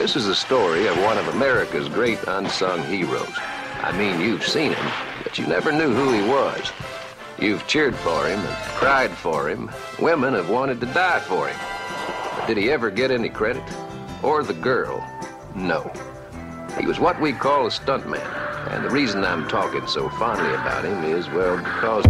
This is the story of one of America's great unsung heroes. I mean, you've seen him, but you never knew who he was. You've cheered for him and cried for him. Women have wanted to die for him. But did he ever get any credit? Or the girl? No. He was what we call a stuntman. And the reason I'm talking so fondly about him is, well, because...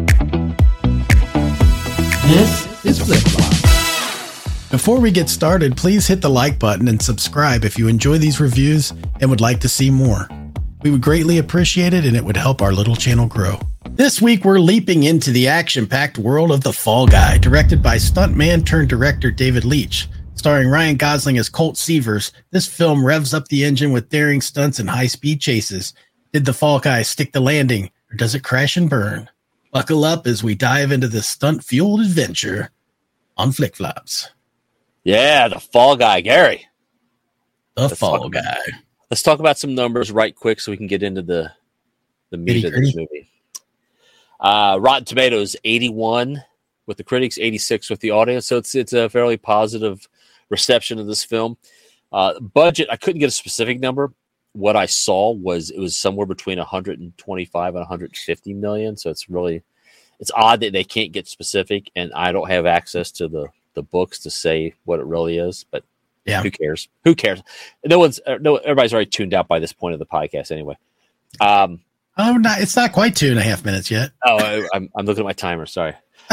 This is Flip Flop. Before we get started, please hit the like button and subscribe if you enjoy these reviews and would like to see more. We would greatly appreciate it, and it would help our little channel grow. This week, we're leaping into the action-packed world of The Fall Guy, directed by stuntman-turned-director David Leitch. Starring Ryan Gosling as Colt Seavers, this film revs up the engine with daring stunts and high-speed chases. Did the Fall Guy stick the landing, or does it crash and burn? Buckle up as we dive into this stunt-fueled adventure on Flick Flops. Yeah, The Fall Guy, Gary. Let's talk about some numbers right quick so we can get into the meat of this movie. Rotten Tomatoes, 81 with the critics, 86 with the audience. So it's a fairly positive reception of this film. Budget, I couldn't get a specific number. What I saw was it was somewhere between 125 and 150 million. So it's odd that they can't get specific, and I don't have access to the books to say what it really is, but yeah, who cares? Everybody's already tuned out by this point of the podcast anyway. It's not quite 2.5 minutes yet. I'm looking at my timer. Sorry.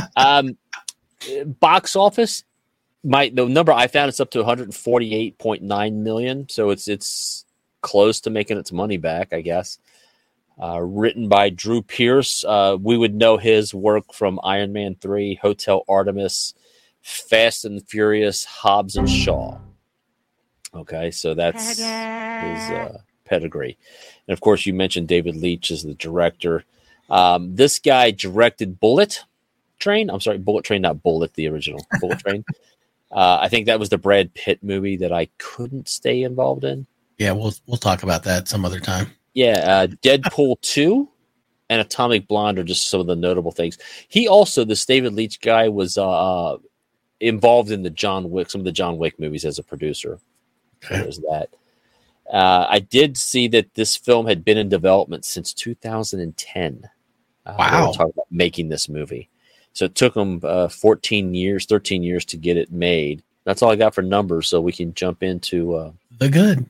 Box office, the number I found is up to 148.9 million. So it's close to making its money back, I guess. Written by Drew Pearce. We would know his work from Iron Man 3, Hotel Artemis, Fast and Furious, Hobbs and Shaw. Okay, so that's his pedigree. And of course, you mentioned David Leitch as the director. This guy directed Bullet Train, not Bullet, the original Bullet Train. I think that was the Brad Pitt movie that I couldn't stay involved in. Yeah, we'll talk about that some other time. Yeah, Deadpool 2 and Atomic Blonde are just some of the notable things. He also, this David Leitch guy, was involved in some of the John Wick movies as a producer. Okay. There's that. I did see that this film had been in development since 2010. Wow. Talking about making this movie. So it took them 13 years to get it made. That's all I got for numbers, so we can jump into the good.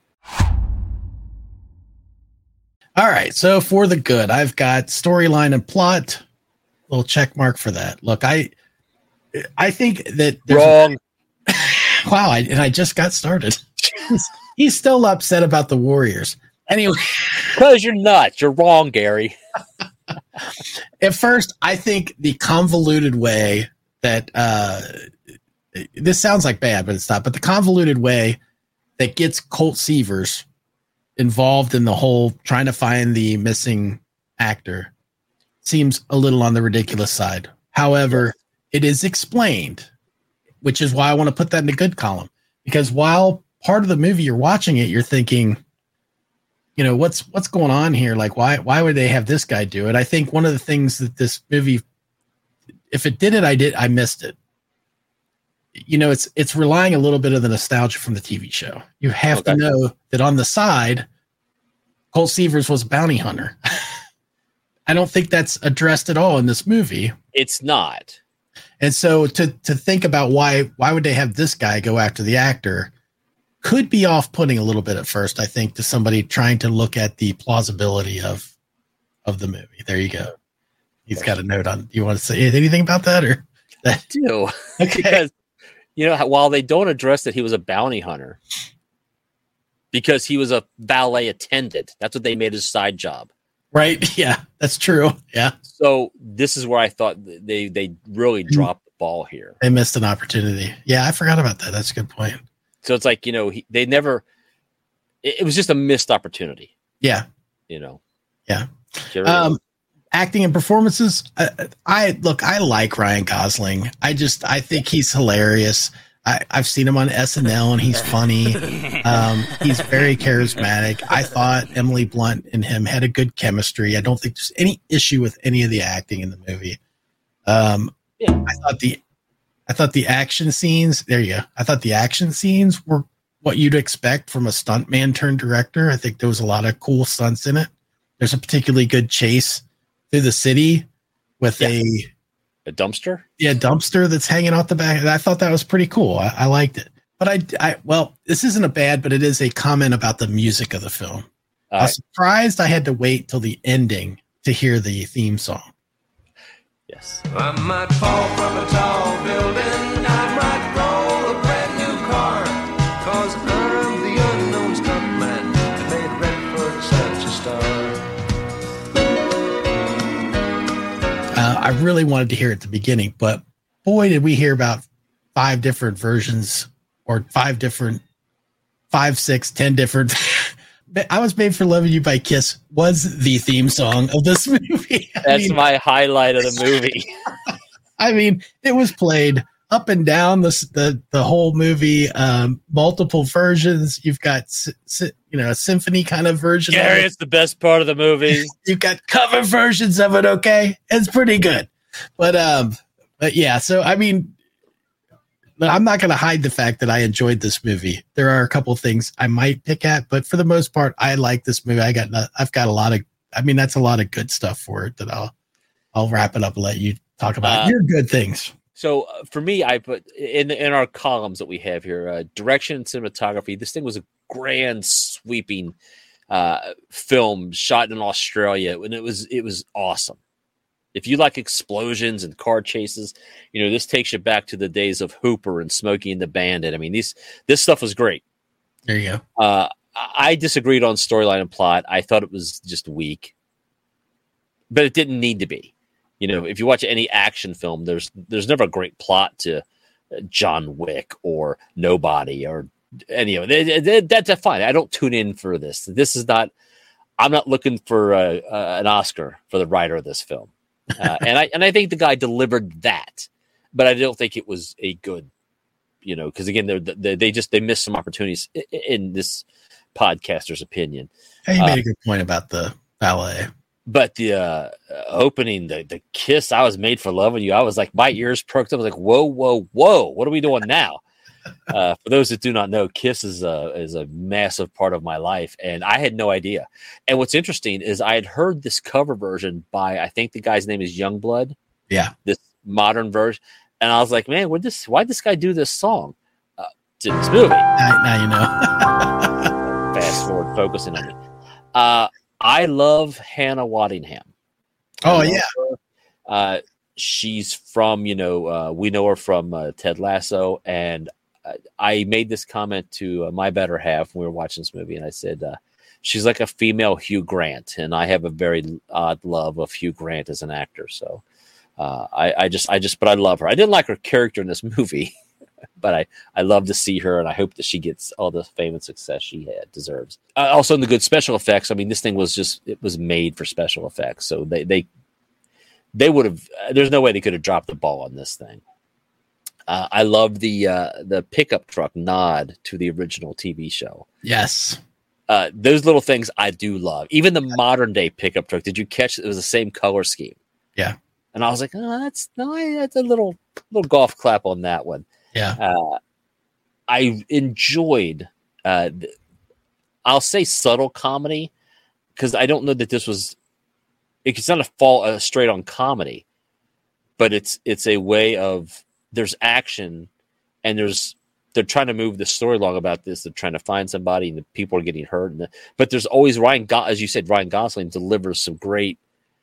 All right, so for the good, I've got storyline and plot. Little check mark for that. Look, I think that wrong. Wow, I just got started. He's still upset about the Warriors. Anyway, because you're nuts. You're wrong, Gary. At first, I think the convoluted way that this sounds like bad, but it's not. But the convoluted way that gets Colt Seavers involved in the whole trying to find the missing actor seems a little on the ridiculous side. However, it is explained, which is why I want to put that in the good column. Because while part of the movie you're watching it, you're thinking, you know, what's going on here? Like, why would they have this guy do it? I think one of the things that this movie, if it did it, I missed it. You know, it's relying a little bit of the nostalgia from the TV show. You have to know that on the side, Colt Seavers was a bounty hunter. I don't think that's addressed at all in this movie. It's not. And so to think about why would they have this guy go after the actor could be off-putting a little bit at first, I think, to somebody trying to look at the plausibility of the movie. There you go. He's got a note on. You want to say anything about that? Or I do. Okay. Because, you know, while they don't address that he was a bounty hunter, because he was a valet attendant. That's what they made his side job. Right. Yeah, that's true. Yeah. So this is where I thought they really dropped the ball here. They missed an opportunity. Yeah, I forgot about that. That's a good point. So it's like, you know, it was just a missed opportunity. Yeah. You know. Yeah. Acting and performances. I like Ryan Gosling. I think he's hilarious. I've seen him on SNL and he's funny. He's very charismatic. I thought Emily Blunt and him had a good chemistry. I don't think there's any issue with any of the acting in the movie. I thought the action scenes, there you go. I thought the action scenes were what you'd expect from a stuntman turned director. I think there was a lot of cool stunts in it. There's a particularly good chase through the city with a dumpster. Yeah, dumpster that's hanging out the back. I thought that was pretty cool. I liked it. But well, this isn't a bad, but it is a comment about the music of the film. I was surprised I had to wait till the ending to hear the theme song. Yes. I might fall from a tall building. I might roll a brand new car. 'Cause I'm the unknown stuntman that made Redford such a star. I really wanted to hear it at the beginning, but boy, did we hear about 5 different versions or 5, 6, 10 different. I Was Made for Loving You by Kiss was the theme song of this movie. That's my highlight of the movie. I mean, it was played up and down the whole movie, multiple versions. You've got, a symphony kind of version. Gary, it's the best part of the movie. You've got cover versions of it. Okay. It's pretty good. But yeah, so, I mean, I'm not going to hide the fact that I enjoyed this movie. There are a couple of things I might pick at, but for the most part, I like this movie. I've got a lot of, that's a lot of good stuff for it that I'll wrap it up and let you talk about your good things. So for me, I put in our columns that we have here, direction and cinematography. This thing was a grand sweeping film shot in Australia, and it was awesome. If you like explosions and car chases, this takes you back to the days of Hooper and Smokey and the Bandit. I mean, this stuff was great. There you go. I disagreed on storyline and plot. I thought it was just weak, but it didn't need to be. If you watch any action film, there's never a great plot to John Wick or Nobody or any of it. That's fine. I don't tune in for this. This is not. I'm not looking for an Oscar for the writer of this film. And I think the guy delivered that, but I don't think it was a good, because again, they missed some opportunities in this podcaster's opinion. Hey, you made a good point about the ballet, but the opening, the kiss, I Was Made for Loving You. I was like, my ears perked up. I was like, whoa, what are we doing now? For those that do not know, Kiss is a massive part of my life, and I had no idea. And what's interesting is I had heard this cover version by, I think the guy's name is Youngblood. Yeah, this modern version, and I was like, man, why'd this guy do this song to this movie? Now you know. Fast forward, focusing on it. I love Hannah Waddingham. Oh yeah, she's from we know her from Ted Lasso, and I made this comment to my better half when we were watching this movie, and I said she's like a female Hugh Grant, and I have a very odd love of Hugh Grant as an actor. So but I love her. I didn't like her character in this movie, but I love to see her, and I hope that she gets all the fame and success she deserves. Also, in the good special effects, I mean, this thing was made for special effects, so they would have. There's no way they could have dropped the ball on this thing. I love the pickup truck nod to the original TV show. Yes, those little things I do love. Even the modern day pickup truck. Did you catch it? It was the same color scheme. Yeah, and I was like, oh, that's a little golf clap on that one. Yeah, I enjoyed. I'll say subtle comedy because I don't know that this was. It's not a straight on comedy, but it's a way of there's action and they're trying to move the story along about this. They're trying to find somebody and the people are getting hurt. But there's always as you said, Ryan Gosling delivers some great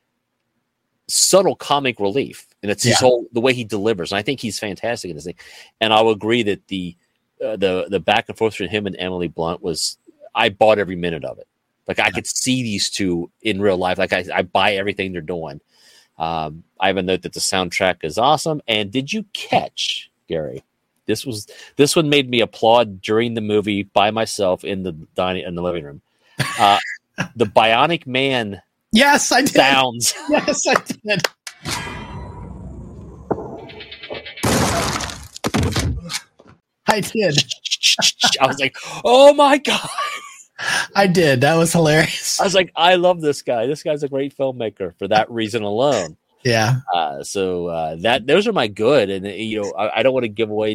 subtle comic relief, and it's the way he delivers. And I think he's fantastic in this thing. And I will agree that the back and forth between him and Emily Blunt I bought every minute of it. Like I could see these two in real life. Like I buy everything they're doing. I have a note that the soundtrack is awesome. And did you catch, Gary? This one made me applaud during the movie by myself in the living room. The Bionic Man. Yes, I did. Sounds. Yes, I did. I did. I was like, oh my God. I did. That was hilarious. I was like, I love this guy. This guy's a great filmmaker for that reason alone. Yeah. So those are my good. And, I don't want to give away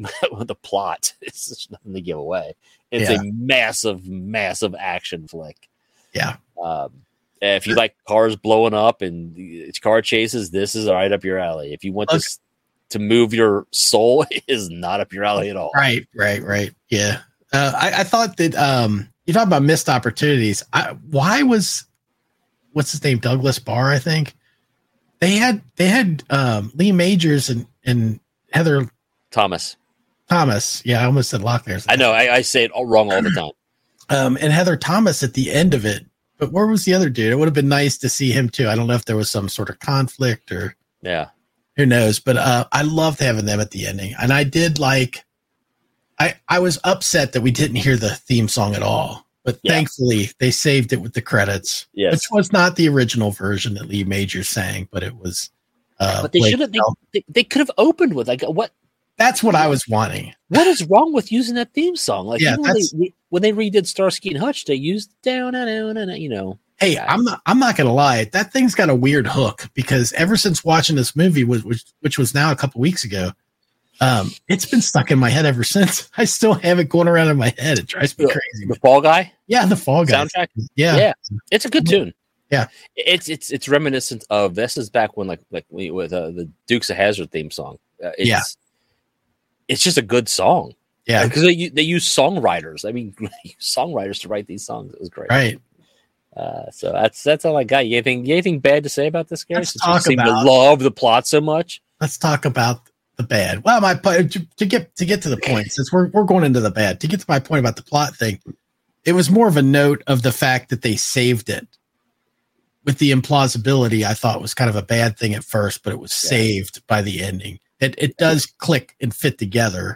the plot. It's just nothing to give away. It's Yeah. a massive, massive action flick. Yeah. If you like cars blowing up and it's car chases, this is right up your alley. If you want this to move your soul, it is not up your alley at all. Right. Yeah. I thought that you talk about missed opportunities. Why was what's his name? Douglas Barr, I think. They had Lee Majors and Heather Thomas. Yeah, I almost said Locklear. I know. I say it all wrong all the time. And Heather Thomas at the end of it. But where was the other dude? It would have been nice to see him too. I don't know if there was some sort of conflict or who knows. But I loved having them at the ending. And I did like, I was upset that we didn't hear the theme song at all. But thankfully they saved it with the credits, which was not the original version that Lee Majors sang, but it was. But they should have. They could have opened with like what. That's what I was wanting. What is wrong with using that theme song? Like Yeah, when they redid Starsky and Hutch, they used down and you know. Hey, I'm not gonna lie. That thing's got a weird hook because ever since watching this movie, which was now a couple weeks ago, it's been stuck in my head ever since. I still have it going around in my head. It drives me crazy. The Fall Guy? Yeah, the Fall Guy soundtrack. Yeah. It's a good tune. Yeah, it's reminiscent of this is back when like with the Dukes of Hazzard theme song. It's just a good song. Yeah, because they use songwriters. I mean, songwriters to write these songs. It was great. Right. So that's all I got. You anything bad to say about this, Gary? Let's Since you talk seem to about- love the plot so much. Let's talk about the bad. Well, to get to the point, since we're going into the bad, to get to my point about the plot thing, it was more of a note of the fact that they saved it. With the implausibility, I thought was kind of a bad thing at first, but it was saved by the ending. It does click and fit together.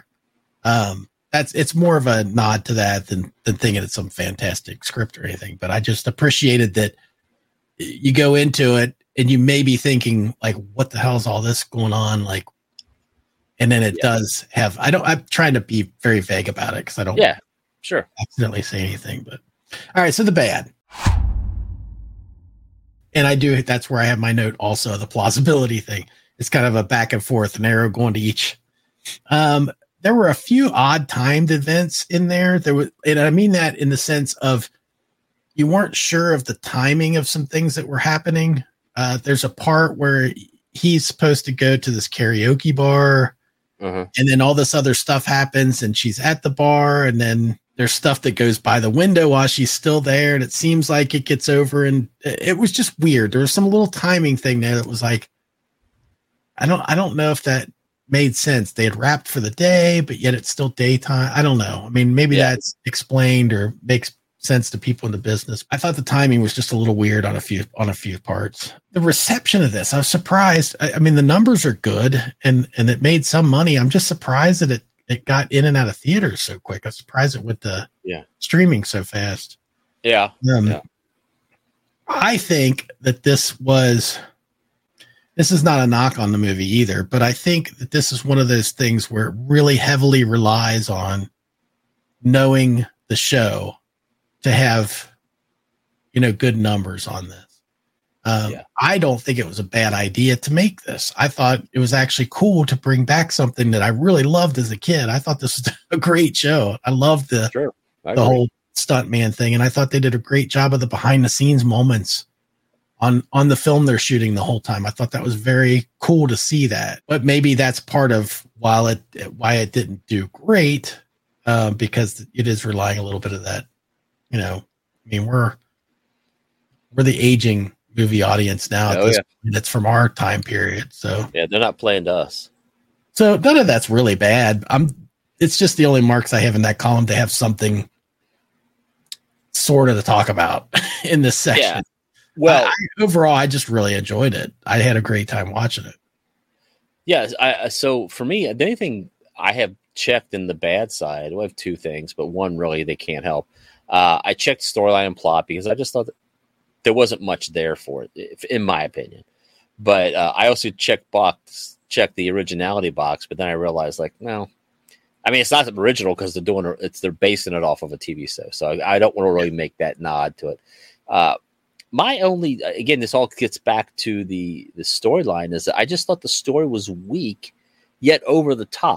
It's more of a nod to that than thinking it's some fantastic script or anything. But I just appreciated that you go into it and you may be thinking like, what the hell is all this going on? Like, and then it does have, I'm trying to be very vague about it because I don't accidentally say anything, but all right. So the bad. And that's where I have my note also, the plausibility thing. It's kind of a back and forth, an arrow going to each. There were a few odd timed events in there. And I mean that in the sense of you weren't sure of the timing of some things that were happening. There's a part where he's supposed to go to this karaoke bar, and then all this other stuff happens, and she's at the bar, and then there's stuff that goes by the window while she's still there, and it seems like it gets over, and it was just weird. There was some little timing thing there that was like, I don't know if that made sense. They had wrapped for the day, but yet it's still daytime. I don't know. I mean, maybe that's explained or makes sense to people in the business. I thought the timing was just a little weird on a few parts. The reception of this, I was surprised. I mean, the numbers are good and it made some money. I'm just surprised that it got in and out of theaters so quick. I'm surprised it went to streaming so fast. Yeah. I think that this is not a knock on the movie either, but I think that this is one of those things where it really heavily relies on knowing the show to have, good numbers on this. I don't think it was a bad idea to make this. I thought it was actually cool to bring back something that I really loved as a kid. I thought this was a great show. I loved the whole stuntman thing. And I thought they did a great job of the behind the scenes moments on the film they're shooting the whole time. I thought that was very cool to see that, but maybe that's part of why it didn't do great, because it is relying a little bit of that, I mean, we're the aging movie audience now. It's from our time period. So they're not playing to us. So none of that's really bad. It's just the only marks I have in that column to have something sort of to talk about in this section. Yeah. Well, overall, I just really enjoyed it. I had a great time watching it. Yeah. So for me, the only thing I have checked in the bad side, I have two things, but one really they can't help. I checked storyline and plot because I just thought that there wasn't much there for it, in my opinion. But I also checked the originality box, but then I realized, like, no, I mean, it's not original because they're basing it off of a TV show. So I don't want to really make that nod to it. My only, again, this all gets back to the storyline, is that I just thought the story was weak, yet over the top.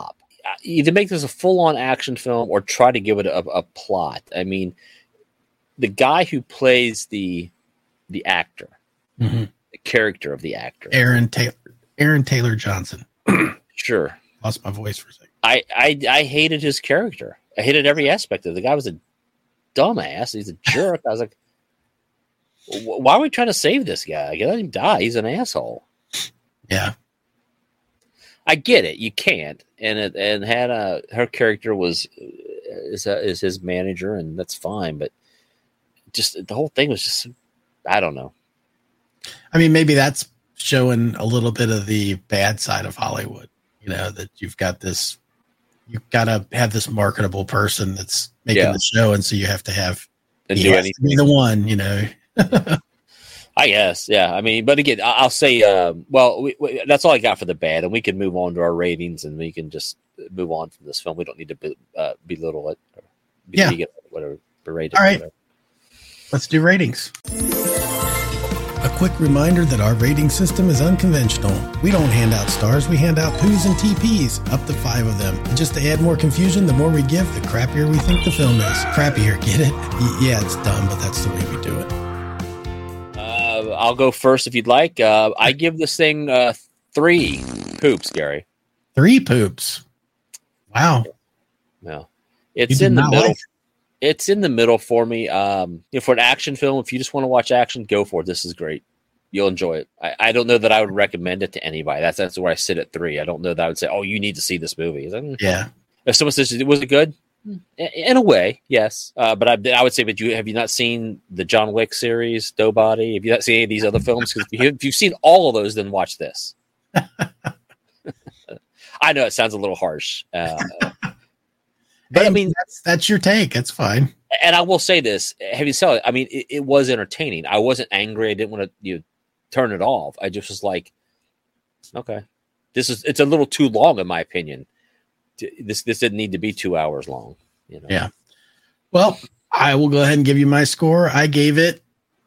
either make this a full-on action film or try to give it a plot. I mean, the guy who plays the actor, the character of the actor, Aaron Taylor Johnson. Sure, Lost my voice for a second. I hated his character. I hated every aspect of it. The guy was a dumbass. He's a jerk. I was like, why are we trying to save this guy? Let him die. He's an asshole. Yeah. I get it. You can't. And Hannah, her character is his manager, and that's fine. But just the whole thing was just, I don't know. I mean, maybe that's showing a little bit of the bad side of Hollywood. You know, that you've got to have this marketable person that's making the show, and so you have to have And he do has anything. to be the one. You know. I guess, yeah. I mean, but again, I'll say, that's all I got for the bad, and we can move on to our ratings, and we can just move on from this film. We don't need to belittle it, or it, whatever, berate it. All right, whatever. Let's do ratings. A quick reminder that our rating system is unconventional. We don't hand out stars, we hand out poos and TPs, up to 5 of them. And just to add more confusion, the more we give, the crappier we think the film is. Crappier, get it? Yeah, it's dumb, but that's the way we do it. I'll go first if you'd like. I give this thing 3 poops, Gary. 3 poops. Wow. Yeah, You it's did in the not middle. like it. It's in the middle for me. For an action film, if you just want to watch action, go for it. This is great. You'll enjoy it. I don't know that I would recommend it to anybody. That's where I sit at 3. I don't know that I would say, "Oh, you need to see this movie." Yeah. If someone says, "Was it good?" In a way, yes. But I would say, but have you not seen the John Wick series, Doe Body? Have you not seen any of these other films? Because if you've seen all of those, then watch this. I know it sounds a little harsh, but I mean, that's your take. That's fine. and I will say this: having said it, I mean, it was entertaining. I wasn't angry. I didn't want to turn it off. I just was like, okay, it's a little too long, in my opinion. This didn't need to be 2 hours long. Yeah. Well, I will go ahead and give you my score. I gave it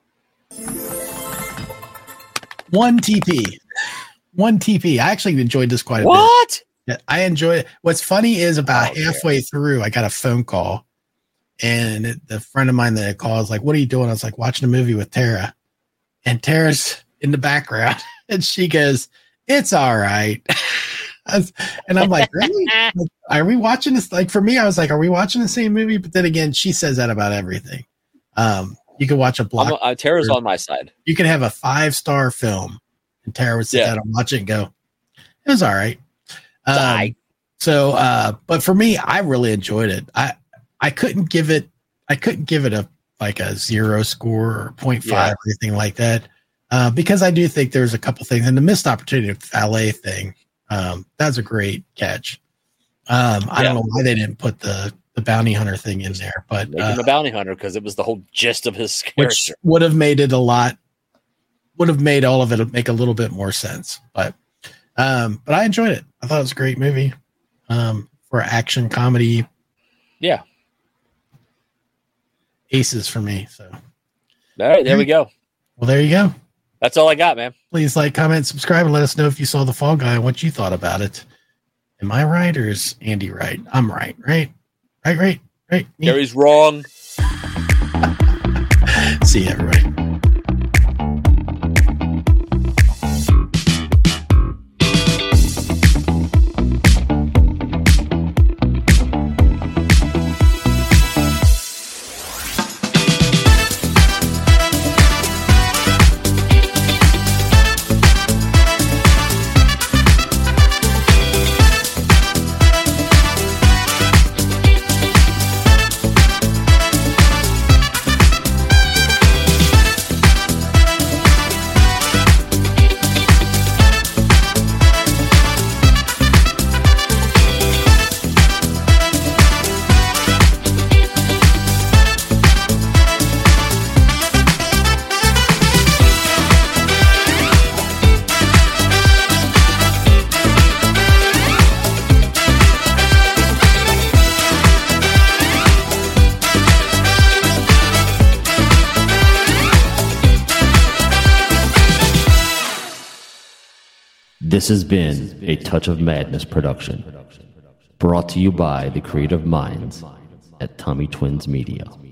1 TP. 1 TP. I actually enjoyed this quite a bit. What? Yeah, I enjoyed it. What's funny is about halfway through, I got a phone call, and the friend of mine that I called was like, "What are you doing?" I was like, "Watching a movie with Tara," and Tara's in the background, and she goes, "It's all right." And I'm like, really? Like, are we watching this? Like, for me, I was like, are we watching the same movie? But then again, she says that about everything. You could watch a block. Tara's on my side. You could have a 5-star film, and Tara would sit down and watch it and go, "It was all right." But for me, I really enjoyed it. I couldn't give it a 0 score or 0.5 or anything like that. Because I do think there's a couple things, and the missed opportunity of the valet thing. That's a great catch. I don't know why they didn't put the bounty hunter thing in there, but make him a bounty hunter because it was the whole gist of his character. Which would have made all of it make a little bit more sense. But I enjoyed it. I thought it was a great movie for action comedy. Yeah, aces for me. So, all right, there we go. Well, there you go. That's all I got, man. Please like, comment, subscribe, and let us know if you saw The Fall Guy and what you thought about it. Am I right or is Andy right? I'm right, right? Right. Me? Gary's wrong. See you, everybody. This has been a Touch of Madness production. Brought to you by the creative minds at Tommy Twins Media.